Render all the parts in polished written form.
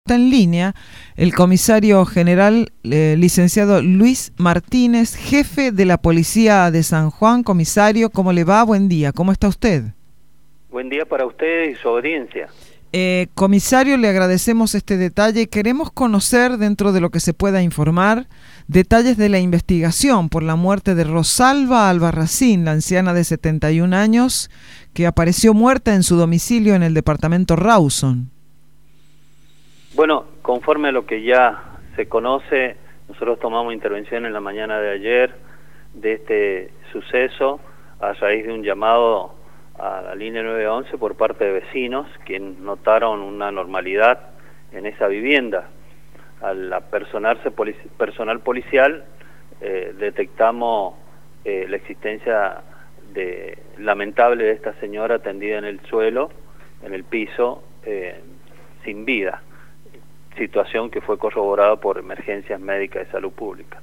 Está en línea el comisario general, licenciado Luis Martínez, jefe de la Policía de San Juan. Comisario, ¿cómo le va? Buen día, ¿cómo está usted? Buen día para usted y su audiencia. Comisario, le agradecemos este detalle. Queremos conocer, dentro de lo que se pueda informar, detalles de la investigación por la muerte de Rosalba Albarracín, la anciana de 71 años, que apareció muerta en su domicilio en el departamento Rawson. Bueno, conforme a lo que ya se conoce, nosotros tomamos intervención en la mañana de ayer de este suceso a raíz de un llamado a la línea 911 por parte de vecinos, quienes notaron una anormalidad en esa vivienda. Al apersonarse personal policial, detectamos la existencia lamentable de esta señora tendida en el suelo, en el piso, sin vida. Situación que fue corroborada por Emergencias Médicas de Salud Pública.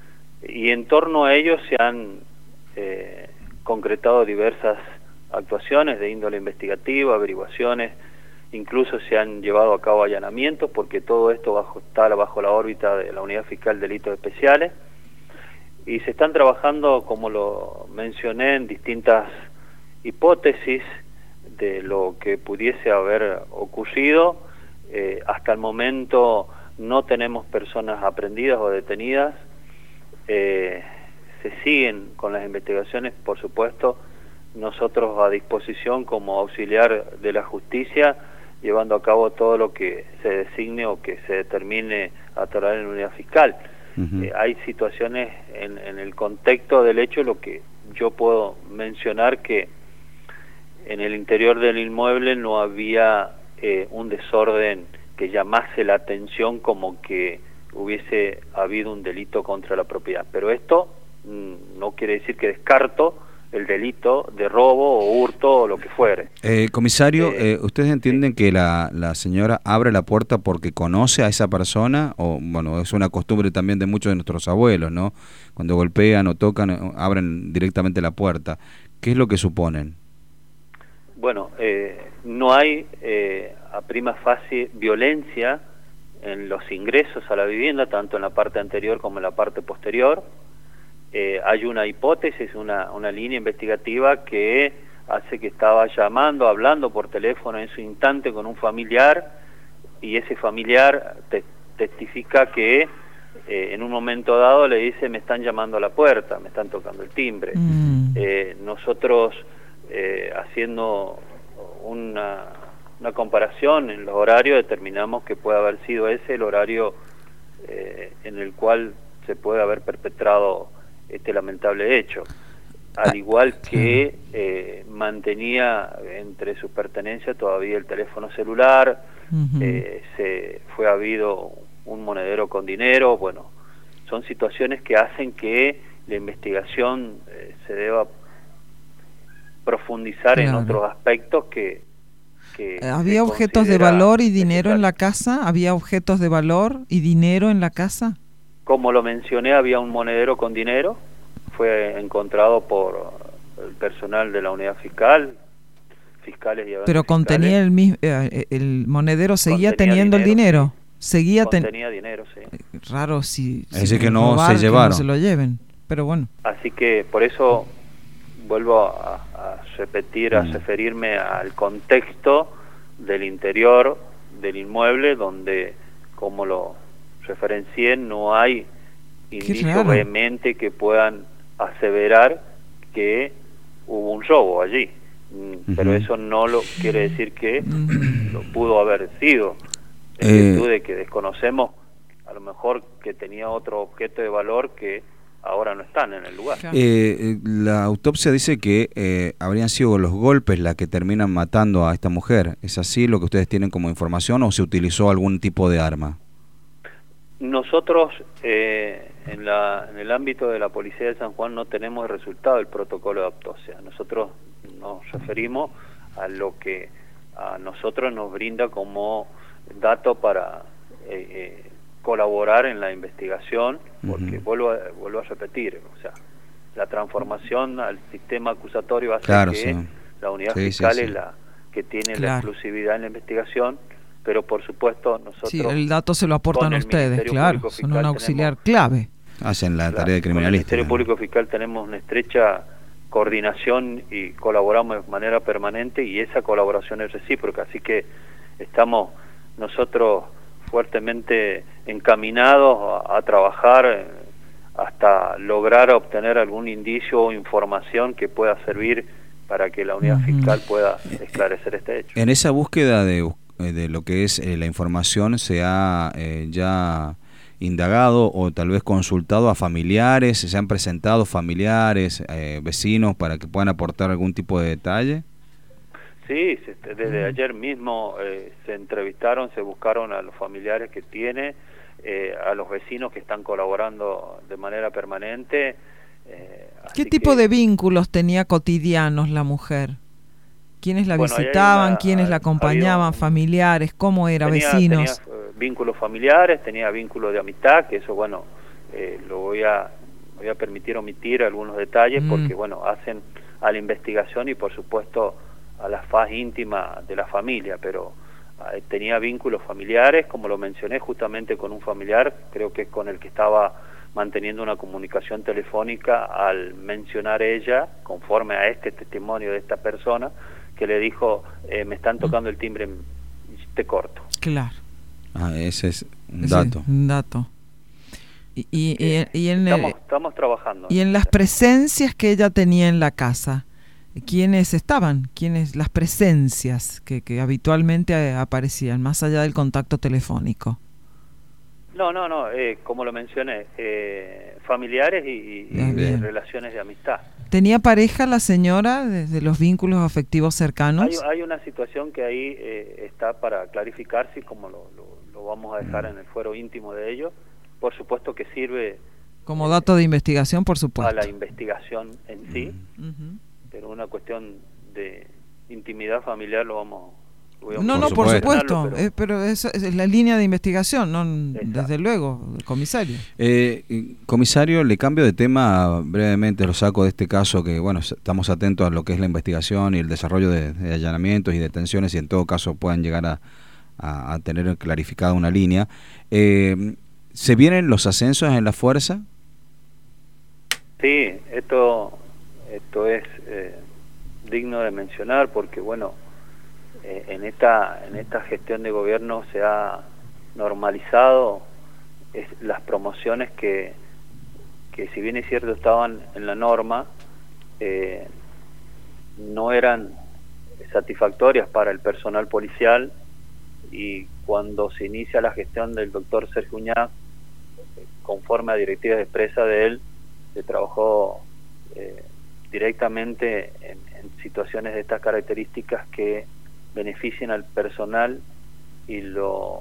Y en torno a ello se han concretado diversas actuaciones de índole investigativa, averiguaciones, incluso se han llevado a cabo allanamientos, porque todo esto está bajo la órbita de la Unidad Fiscal de Delitos Especiales, y se están trabajando, como lo mencioné, en distintas hipótesis de lo que pudiese haber ocurrido. Hasta el momento no tenemos personas aprehendidas o detenidas. Se siguen con las investigaciones, por supuesto, nosotros a disposición como auxiliar de la justicia, llevando a cabo todo lo que se designe o que se determine a través de la unidad fiscal. Hay situaciones en el contexto del hecho, lo que yo puedo mencionar, que en el interior del inmueble no había un desorden que llamase la atención como que hubiese habido un delito contra la propiedad. Pero esto no quiere decir que descarto el delito de robo o hurto o lo que fuere. Comisario, ¿ustedes entienden que la señora abre la puerta porque conoce a esa persona? O bueno, es una costumbre también de muchos de nuestros abuelos, ¿no? Cuando golpean o tocan, abren directamente la puerta. ¿Qué es lo que suponen? Bueno, no hay a prima facie violencia en los ingresos a la vivienda, tanto en la parte anterior como en la parte posterior. Hay una hipótesis, una línea investigativa que hace que estaba llamando, hablando por teléfono en su instante con un familiar, y ese familiar testifica que en un momento dado le dice: me están llamando a la puerta, me están tocando el timbre. Nosotros, haciendo una comparación en los horarios, determinamos que puede haber sido ese el horario en el cual se puede haber perpetrado este lamentable hecho. Al igual que mantenía entre sus pertenencias todavía el teléfono celular, fue habido un monedero con dinero. Bueno, son situaciones que hacen que la investigación se deba profundizar en otros aspectos que ¿había objetos de valor y dinero en la casa? ¿Había objetos de valor y dinero en la casa? Como lo mencioné, había un monedero con dinero, fue encontrado por el personal de la unidad fiscal, fiscales y pero contenía el monedero, seguía teniendo dinero, el dinero, sí. Contenía dinero, sí. Raro si que no robar, se llevaron, que no se lo lleven, pero bueno. Así que por eso vuelvo a repetir, a referirme al contexto del interior del inmueble, donde, como lo referencié, no hay indicios vehementes que puedan aseverar que hubo un robo allí. Pero eso no lo quiere decir que lo pudo haber sido, en virtud de que desconocemos a lo mejor que tenía otro objeto de valor que ahora no están en el lugar. La autopsia dice que habrían sido los golpes las que terminan matando a esta mujer. ¿Es así lo que ustedes tienen como información, o se utilizó algún tipo de arma? Nosotros en el ámbito de la Policía de San Juan no tenemos el resultado del protocolo de autopsia. Nosotros nos referimos a lo que a nosotros nos brinda como dato para colaborar en la investigación, porque vuelvo a repetir, o sea, la transformación al sistema acusatorio hace que la unidad fiscal es la que tiene la exclusividad en la investigación, pero por supuesto nosotros... Sí, el dato se lo aportan ustedes, claro, son un auxiliar clave. Hacen la tarea de criminalística. Con el Ministerio Público Fiscal tenemos una estrecha coordinación y colaboramos de manera permanente, y esa colaboración es recíproca, así que estamos nosotros fuertemente encaminados a trabajar hasta lograr obtener algún indicio o información que pueda servir para que la unidad fiscal pueda esclarecer este hecho. En esa búsqueda de lo que es la información, ¿se ha ya indagado o tal vez consultado a familiares? ¿Se han presentado familiares, vecinos, para que puedan aportar algún tipo de detalle? Sí, desde ayer mismo se entrevistaron, se buscaron a los familiares que tiene, a los vecinos que están colaborando de manera permanente. ¿Qué tipo de vínculos tenía cotidianos la mujer? ¿Quiénes la visitaban? ¿Quiénes la acompañaban? ¿Familiares? ¿Cómo era? ¿Vecinos? Tenía vínculos familiares, tenía vínculos de amistad, que eso, bueno, lo voy a permitir omitir algunos detalles porque, bueno, hacen a la investigación y, por supuesto, a la faz íntima de la familia, pero tenía vínculos familiares, como lo mencioné, justamente con un familiar, creo que es con el que estaba manteniendo una comunicación telefónica al mencionar ella, conforme a este testimonio de esta persona, que le dijo, me están tocando el timbre, te corto. Claro. Ese es un dato. Un dato. Estamos trabajando. Y en las presencias que ella tenía en la casa, ¿quiénes estaban? ¿Quiénes, las presencias que habitualmente aparecían, más allá del contacto telefónico? No, como lo mencioné, familiares y relaciones de amistad. ¿Tenía pareja la señora desde los vínculos afectivos cercanos? Hay una situación que ahí está para clarificarse, y como lo vamos a dejar en el fuero íntimo de ellos, por supuesto que sirve... Como dato de investigación, por supuesto. A la investigación en sí, pero una cuestión de intimidad familiar lo vamos... No, por supuesto, pero esa es la línea de investigación, no, desde luego, comisario. Comisario, le cambio de tema brevemente, lo saco de este caso que, bueno, estamos atentos a lo que es la investigación y el desarrollo de allanamientos y detenciones, y en todo caso puedan llegar a tener clarificada una línea. ¿Se vienen los ascensos en la fuerza? Sí, esto es digno de mencionar porque, bueno, en esta gestión de gobierno se ha normalizado las promociones que si bien es cierto estaban en la norma, no eran satisfactorias para el personal policial, y cuando se inicia la gestión del doctor Sergio Uñac, conforme a directivas expresas de él, se trabajó directamente en situaciones de estas características que beneficien al personal y lo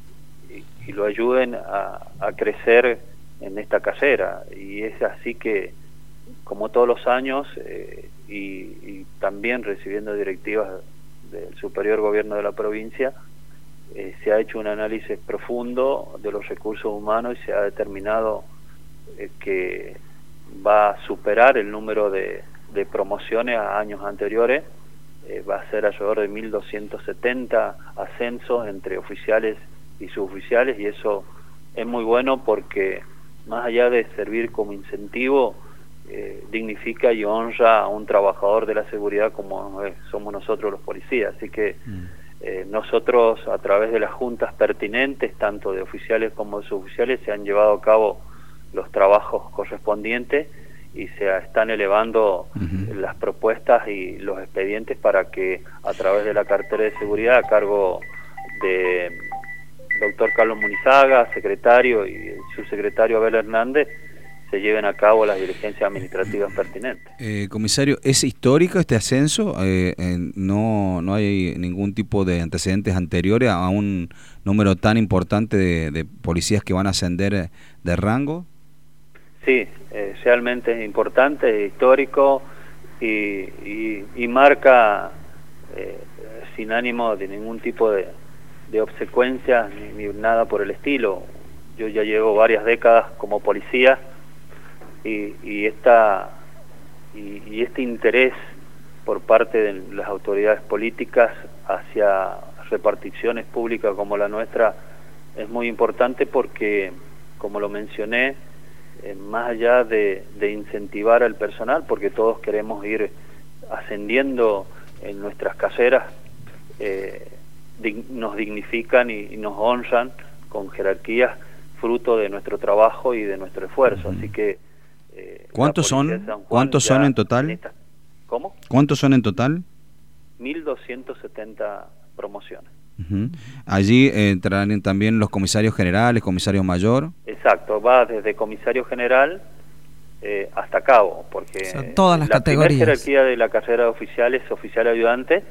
ayuden a crecer en esta carrera. Y es así que, como todos los años, y también recibiendo directivas del superior gobierno de la provincia, se ha hecho un análisis profundo de los recursos humanos y se ha determinado que va a superar el número de promociones a años anteriores. Va a ser alrededor de 1.270 ascensos entre oficiales y suboficiales, y eso es muy bueno porque, más allá de servir como incentivo, dignifica y honra a un trabajador de la seguridad como somos nosotros los policías. Así que nosotros, a través de las juntas pertinentes, tanto de oficiales como de suboficiales, se han llevado a cabo los trabajos correspondientes y se están elevando las propuestas y los expedientes para que, a través de la cartera de seguridad a cargo de doctor Carlos Munizaga, secretario, y el subsecretario Abel Hernández, se lleven a cabo las diligencias administrativas pertinentes. Comisario, ¿es histórico este ascenso? ¿No hay ningún tipo de antecedentes anteriores a un número tan importante de policías que van a ascender de rango? Sí, realmente es importante, es histórico y marca, sin ánimo de ningún tipo de obsecuencia ni nada por el estilo. Yo ya llevo varias décadas como policía y este interés por parte de las autoridades políticas hacia reparticiones públicas como la nuestra es muy importante porque, como lo mencioné, más allá de incentivar al personal, porque todos queremos ir ascendiendo en nuestras caseras, nos dignifican y nos honran con jerarquías fruto de nuestro trabajo y de nuestro esfuerzo. Así que ¿cuántos son en total? ¿Cómo? ¿Cuántos son en total? 1.270 promociones. Allí entrarán también los comisarios generales, comisario mayor. Exacto, va desde comisario general hasta cabo, porque todas las categorías. La primera jerarquía de la carrera de oficial es oficial ayudante.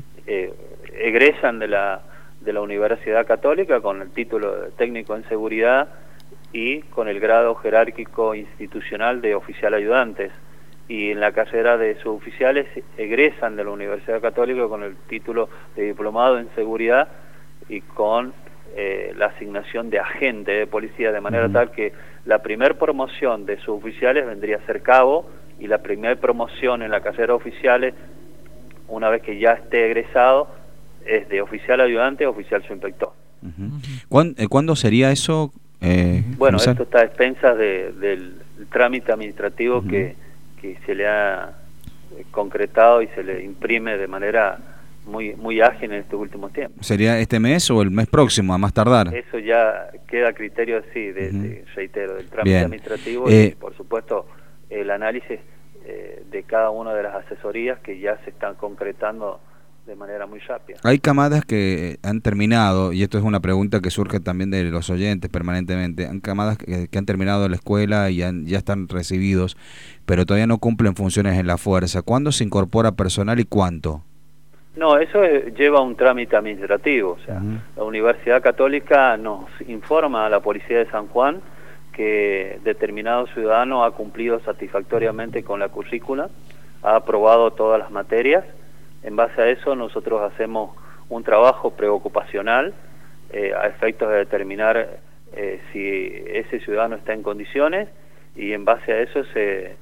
Egresan de la Universidad Católica con el título de técnico en seguridad y con el grado jerárquico institucional de oficial ayudantes. Y en la carrera de suboficiales egresan de la Universidad Católica con el título de diplomado en seguridad y con la asignación de agente de policía, de manera tal que la primer promoción de suboficiales vendría a ser cabo, y la primer promoción en la carrera de oficiales, una vez que ya esté egresado, es de oficial ayudante a oficial subinspector. ¿Cuándo sería eso? Bueno, esto está a expensas del trámite administrativo que se le ha concretado y se le imprime de manera muy ágil en estos últimos tiempos. ¿Sería este mes o el mes próximo, a más tardar? Eso ya queda a criterio, sí, reitero, del trámite administrativo y, por supuesto, el análisis de cada una de las asesorías que ya se están concretando de manera muy rápida. Hay camadas que han terminado, y esto es una pregunta que surge también de los oyentes permanentemente, han camadas que han terminado la escuela y ya están recibidos, pero todavía no cumplen funciones en la fuerza. ¿Cuándo se incorpora personal y cuánto? No, eso lleva un trámite administrativo. O sea, la Universidad Católica nos informa a la Policía de San Juan que determinado ciudadano ha cumplido satisfactoriamente con la currícula, ha aprobado todas las materias. En base a eso nosotros hacemos un trabajo preocupacional a efectos de determinar si ese ciudadano está en condiciones, y en base a eso se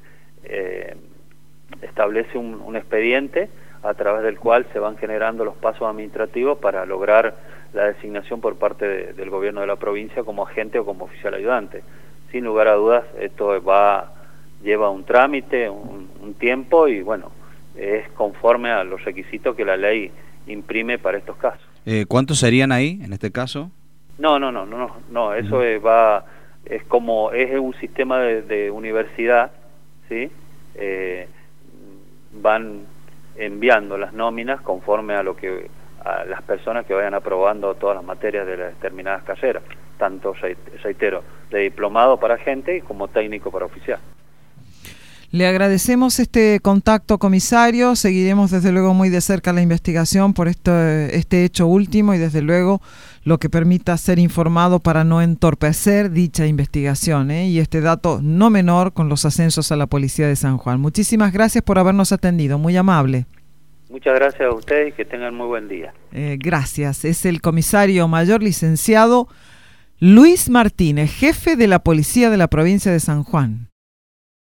establece un expediente a través del cual se van generando los pasos administrativos para lograr la designación por parte del gobierno de la provincia como agente o como oficial ayudante. Sin lugar a dudas, esto lleva un trámite, un tiempo, y bueno, es conforme a los requisitos que la ley imprime para estos casos. ¿Cuántos serían ahí, en este caso? No, eso es un sistema de universidad, ¿sí? Van enviando las nóminas conforme a las personas que vayan aprobando todas las materias de las determinadas carreras, tanto, reitero, de diplomado para agente como técnico para oficial. Le agradecemos este contacto, comisario. Seguiremos desde luego muy de cerca la investigación por este hecho último, y desde luego lo que permita ser informado para no entorpecer dicha investigación, y este dato no menor con los ascensos a la Policía de San Juan. Muchísimas gracias por habernos atendido, muy amable. Muchas gracias a ustedes y que tengan muy buen día. Gracias. Es el comisario mayor licenciado Luis Martínez, jefe de la Policía de la provincia de San Juan.